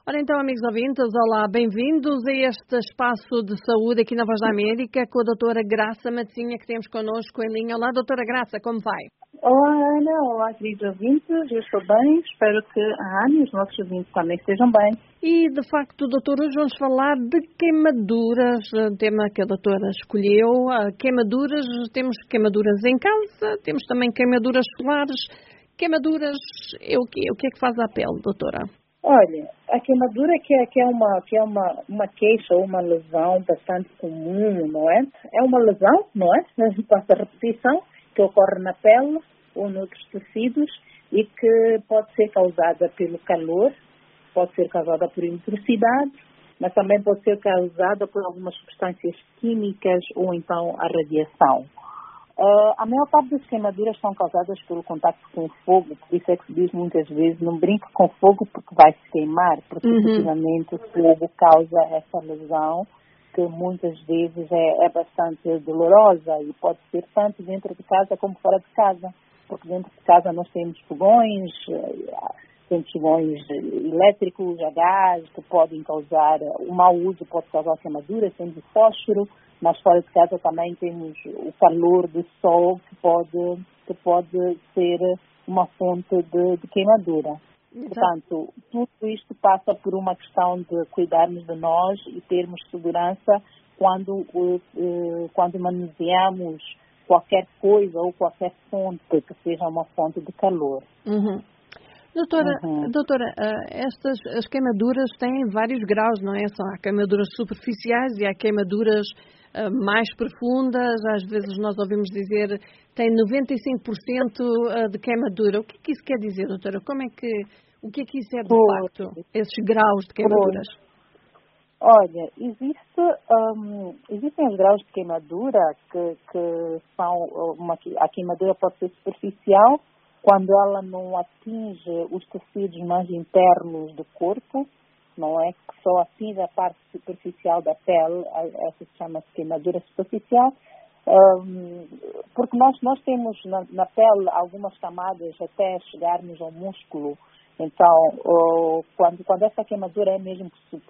Ora então, amigos ouvintes, olá, bem-vindos a este espaço de saúde aqui na Voz da América com a doutora Graça Matosinha, que temos connosco em linha. Olá, doutora Graça, como vai? Olá, Ana. Olá, queridos ouvintes. Eu estou bem. Espero que a Ana e os nossos ouvintes também estejam bem. E, de facto, doutor, hoje vamos falar de queimaduras, tema que a doutora escolheu. Queimaduras, temos queimaduras em casa, temos também queimaduras solares. Queimaduras é o quê? O que é que faz à pele, doutora? Olha, a queimadura que é uma queixa ou uma lesão bastante comum, não é? É uma lesão, não é? Passa a repetição, que ocorre na pele ou noutros tecidos e que pode ser causada pelo calor, pode ser causada por eletricidade, mas também pode ser causada por algumas substâncias químicas ou então a radiação. A maior parte das queimaduras são causadas pelo contacto com o fogo, por isso é que se diz muitas vezes não brinque com fogo porque vai se queimar, porque efetivamente o fogo causa essa lesão que muitas vezes é bastante dolorosa e pode ser tanto dentro de casa como fora de casa, porque dentro de casa nós temos fogões elétricos, a gás, que podem causar, o mau uso pode causar queimadura, temos o fósforo, mas fora de casa também temos o calor do sol que pode ser uma fonte de queimadura. Portanto, tudo isto passa por uma questão de cuidarmos de nós e termos segurança quando manuseamos qualquer coisa ou qualquer fonte que seja uma fonte de calor. Doutora, as queimaduras têm vários graus, não é? Há queimaduras superficiais e há queimaduras mais profundas. Às vezes nós ouvimos dizer tem 95% de queimadura. O que é que isso quer dizer, doutora? O que é que isso é de facto, esses graus de queimaduras? Olha, existem os graus de queimadura que são a queimadura pode ser superficial, quando ela não atinge os tecidos mais internos do corpo, não é? Que só atinge a parte superficial da pele, essa se chama queimadura superficial, porque nós temos na pele algumas camadas até chegarmos ao músculo. Então, quando essa queimadura é mesmo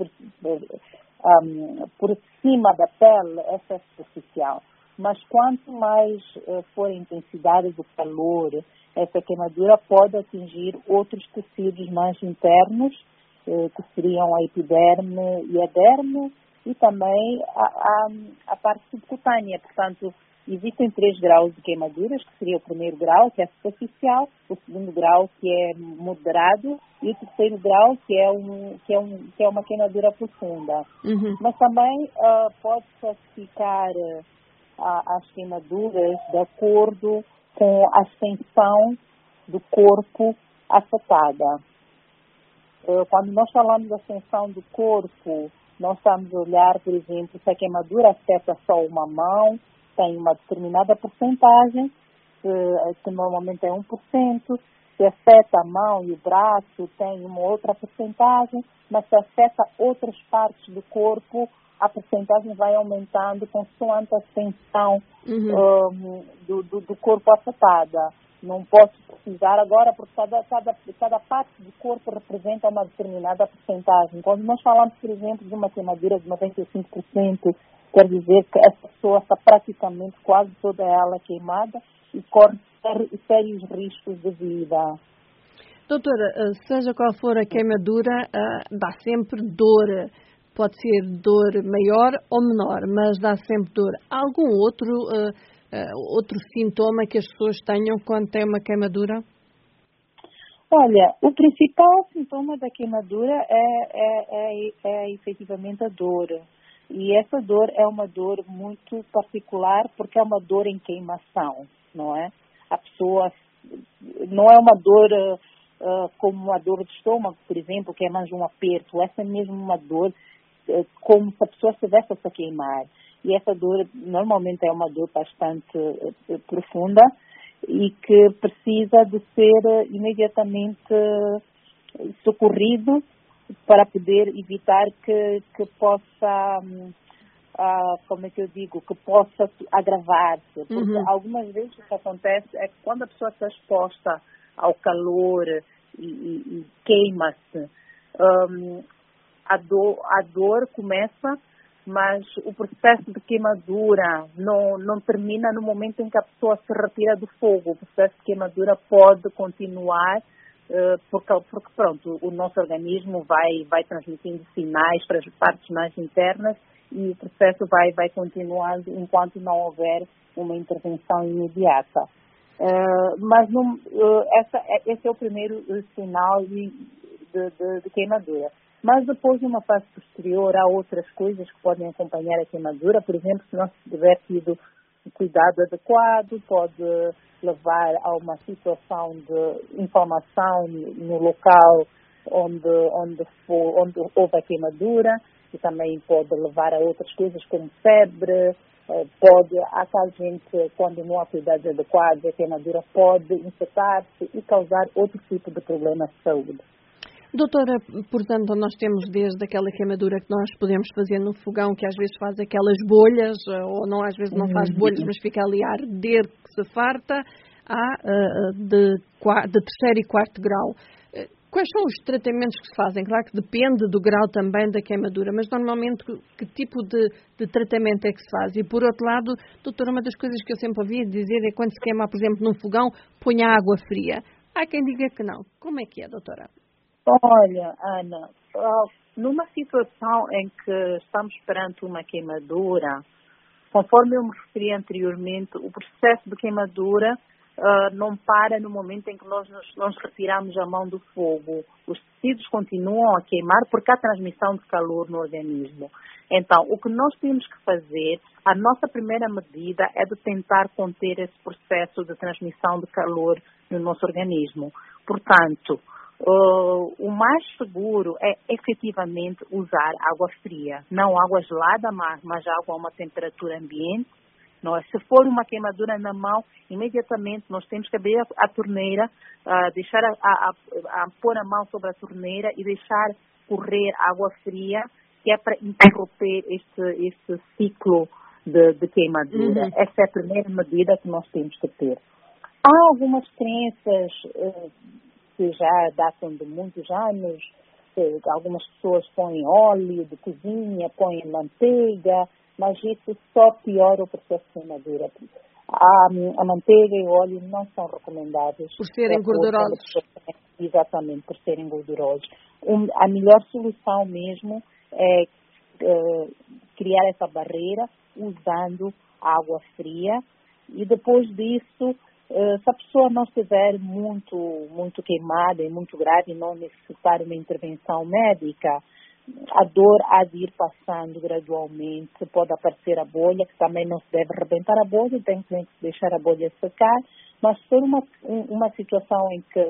por cima da pele, essa é superficial. Mas quanto mais for a intensidade do calor, essa queimadura pode atingir outros tecidos mais internos, que seriam a epiderme e a derme, e também a parte subcutânea. Portanto, existem 3 graus de queimaduras, que seria o primeiro grau, que é superficial, o segundo grau, que é moderado, e o terceiro grau, que é uma queimadura profunda. Mas também pode classificar as queimaduras de acordo com a extensão do corpo afetada. Quando nós falamos da extensão do corpo, nós estamos a olhar, por exemplo, se a queimadura afeta só uma mão, tem uma determinada porcentagem, que normalmente é 1%, se afeta a mão e o braço, tem uma outra porcentagem, mas se afeta outras partes do corpo, a porcentagem vai aumentando consoante a extensão do corpo afetada. Não posso precisar agora, porque cada parte do corpo representa uma determinada porcentagem. Quando nós falamos, por exemplo, de uma queimadura de 95%, quer dizer que essa pessoa está praticamente quase toda ela queimada e corre sérios riscos de vida. Doutora, seja qual for a queimadura, dá sempre dor. Pode ser dor maior ou menor, mas dá sempre dor. Há algum outro sintoma que as pessoas tenham quando têm uma queimadura? Olha, o principal sintoma da queimadura é efetivamente a dor. E essa dor é uma dor muito particular porque é uma dor em queimação, não é? A pessoa não é uma dor como uma dor de estômago, por exemplo, que é mais um aperto. Essa é mesmo uma dor como se a pessoa estivesse a se queimar. E essa dor normalmente é uma dor bastante profunda e que precisa de ser imediatamente socorrido para poder evitar que possa, como é que eu digo, que possa agravar-se. Porque algumas vezes o que acontece é que quando a pessoa está exposta ao calor e queima-se, a dor começa, mas o processo de queimadura não termina no momento em que a pessoa se retira do fogo. O processo de queimadura pode continuar, porque pronto, o nosso organismo vai transmitindo sinais para as partes mais internas e o processo vai continuando enquanto não houver uma intervenção imediata. Mas esse é o primeiro sinal de queimadura. Mas depois, numa fase posterior, há outras coisas que podem acompanhar a queimadura. Por exemplo, se não se tiver tido cuidado adequado, pode levar a uma situação de inflamação no local onde houve a queimadura, e também pode levar a outras coisas como febre. Há gente, quando não há cuidados adequados, a queimadura pode infectar-se e causar outro tipo de problemas de saúde. Doutora, portanto, nós temos desde aquela queimadura que nós podemos fazer no fogão, que às vezes faz aquelas bolhas, ou não, às vezes não faz bolhas, mas fica ali a arder que se farta, de terceiro e quarto grau. Quais são os tratamentos que se fazem? Claro que depende do grau também da queimadura, mas normalmente que tipo de tratamento é que se faz? E por outro lado, doutora, uma das coisas que eu sempre ouvi dizer é quando se queima, por exemplo, num fogão, ponha água fria. Há quem diga que não. Como é que é, doutora? Olha, Ana, numa situação em que estamos perante uma queimadura, conforme eu me referi anteriormente, o processo de queimadura não para no momento em que nós retiramos a mão do fogo. Os tecidos continuam a queimar porque há transmissão de calor no organismo. Então, o que nós temos que fazer, a nossa primeira medida é de tentar conter esse processo de transmissão de calor no nosso organismo. Portanto, o mais seguro é efetivamente usar água fria, não água gelada, mas água a uma temperatura ambiente. Se for uma queimadura na mão, imediatamente nós temos que abrir a torneira, deixar pôr a mão sobre a torneira e deixar correr água fria, que é para interromper este ciclo de queimadura. Essa é a primeira medida que nós temos que ter. Há algumas crenças que já datam de muitos anos, algumas pessoas põem óleo de cozinha, põem manteiga, mas isso só piora o processo de queimadura. A manteiga e o óleo não são recomendáveis. Por serem gordurosos. Exatamente, por serem gordurosos. A melhor solução mesmo é criar essa barreira usando água fria e depois disso, se a pessoa não estiver muito queimada e muito grave e não necessitar uma intervenção médica, a dor há de ir passando gradualmente, pode aparecer a bolha, que também não se deve arrebentar a bolha, tem que deixar a bolha secar, mas se for uma situação em que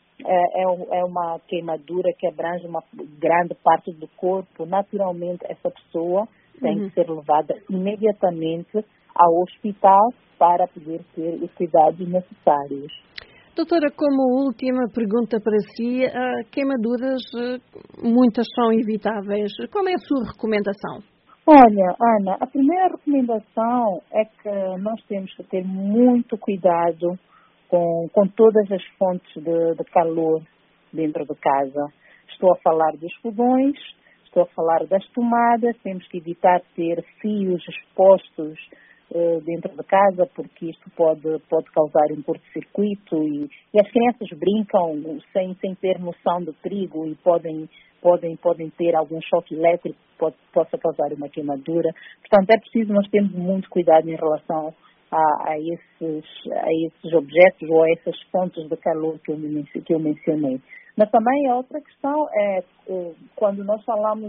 é uma queimadura que abrange uma grande parte do corpo, naturalmente essa pessoa tem que ser levada imediatamente ao hospital para poder ter os cuidados necessários. Doutora, como última pergunta para si, queimaduras, muitas são evitáveis. Qual é a sua recomendação? Olha, Ana, a primeira recomendação é que nós temos que ter muito cuidado com todas as fontes de calor dentro de casa. Estou a falar dos fogões, estou a falar das tomadas, temos que evitar ter fios expostos dentro de casa, porque isto pode causar um curto-circuito e as crianças brincam sem ter noção do perigo e podem ter algum choque elétrico que possa causar uma queimadura. Portanto, é preciso nós termos muito cuidado em relação a esses objetos ou a essas fontes de calor que eu mencionei. Mas também a outra questão é quando nós falamos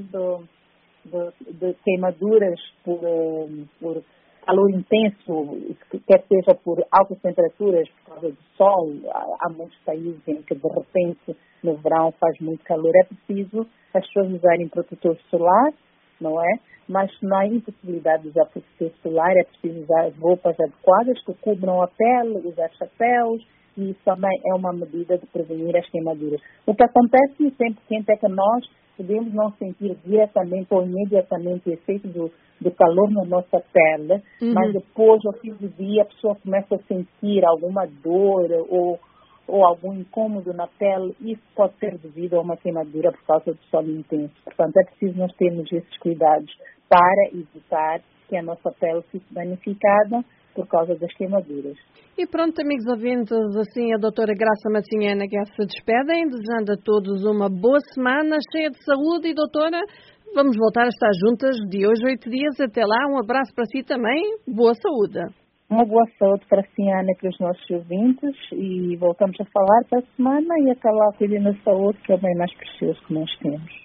de queimaduras por calor intenso, quer seja por altas temperaturas, por causa do sol, há muitos países em que de repente no verão faz muito calor, é preciso as pessoas usarem protetor solar, não é? Mas se não há impossibilidade de usar protetor solar, é preciso usar roupas adequadas que cubram a pele, usar chapéus, e isso também é uma medida de prevenir as queimaduras. O que acontece no tempo quente é que nós podemos não sentir diretamente ou imediatamente o efeito do calor na nossa pele, mas depois, ao fim do dia, a pessoa começa a sentir alguma dor ou ou algum incômodo na pele, isso pode ser devido a uma queimadura por causa do sol intenso. Portanto, é preciso nós termos esses cuidados para evitar que a nossa pele fique danificada por causa das queimaduras. E pronto, amigos ouvintes, assim a doutora Graça Maciana que se despedem, desejando a todos uma boa semana, cheia de saúde. E doutora, vamos voltar a estar juntas de hoje 8 dias. Até lá, um abraço para si também, boa saúde. Uma boa saúde para a Ciana e para os nossos ouvintes e voltamos a falar para a semana e até lá cuidem da saúde, que é o bem mais precioso que nós temos.